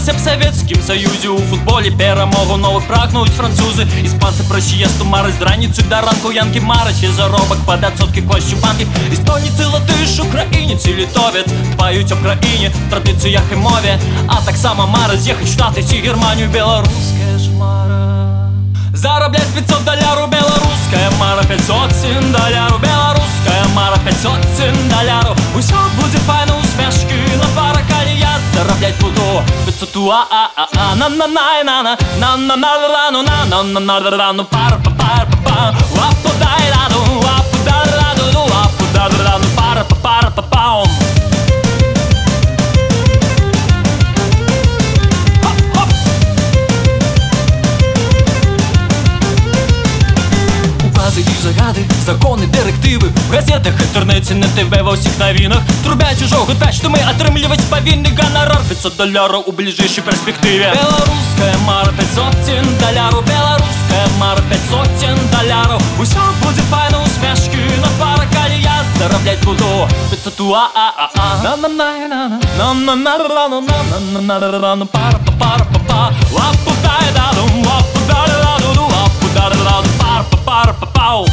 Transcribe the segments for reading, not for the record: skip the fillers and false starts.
в Советскім Союзі у футболі перемогу нових прагнуть французи. Іспанці про сієсту марить з раніцю до ранку. Янки марить і заробок по 500 клащу банки. Естонійці, латиш, українець і літовець дбають об країні, традиціях і мові. А так само марить з'їхать в Штати чи Германію. Белорусская ж мара зароблять $500, белорусская мара $500, белорусская мара $500. Усё буде файно, усмешки на тварах, але я зароблять буду $500. На-на-на-на-на-на-на-на-на-на-на-на-на-на-на-на-на-на пара-па-пара-па-па ла-па-дай-ла-ду, ла-па-да-ла-ду, ла-па-да-ла-ду, пара-па-пара-па-пам. І загади, закони, директиви в газетах, інтернеті, на ТВ, во всіх новинах трубять уже гудать, що ми отримлювать повинні гонорар $500 у ближайшій перспективі. Белорусская мара $500, белорусская мара $500. Усё буде файно, усмешки на тварах, але я зароблять буду $500. На-на-на-на-на-на-на-на-на-на-на-на-на-на-на пара-па-пара-па-па ла-па-дай-да-ду, ла-па-да-ла-ду, ла-па-да-ла-ду, пара-па-пара-па-пау.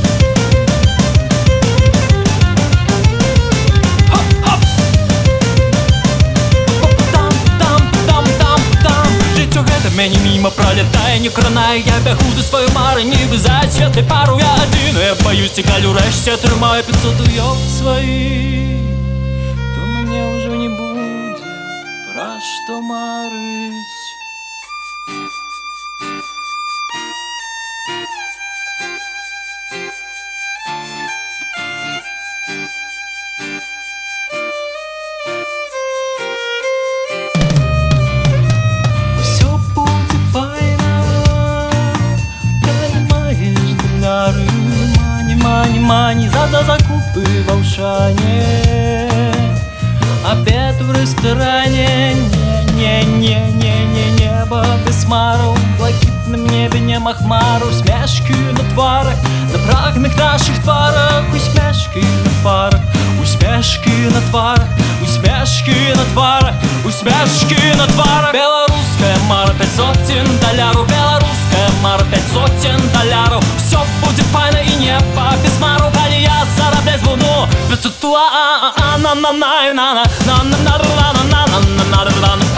Життя гэта мяне міма пролетае, не кранае. Я бягу до сваёй мары, нібы зацветы пару. Я адзін, я баюсь, калі ўрэшце атрымаю $500 сваіх, то мне ўжо не будзе пра што марыць. Мани за закупы в Аушане, обед в ресторане. Не небо без хмару, в блакитном небе нема хмару. Усмешки на тварах, на прагних наших тварах. Усмешки на тварах, усмешки на тварах, усмешки на тварах, усмешки на тварах. Белорусская мара $500, белорусская мара $500. Все будет файно и небо без хмару, але я зароблять буду $500. На-на-на-на-на-на-на-на-на-на-на-на-на-на-на.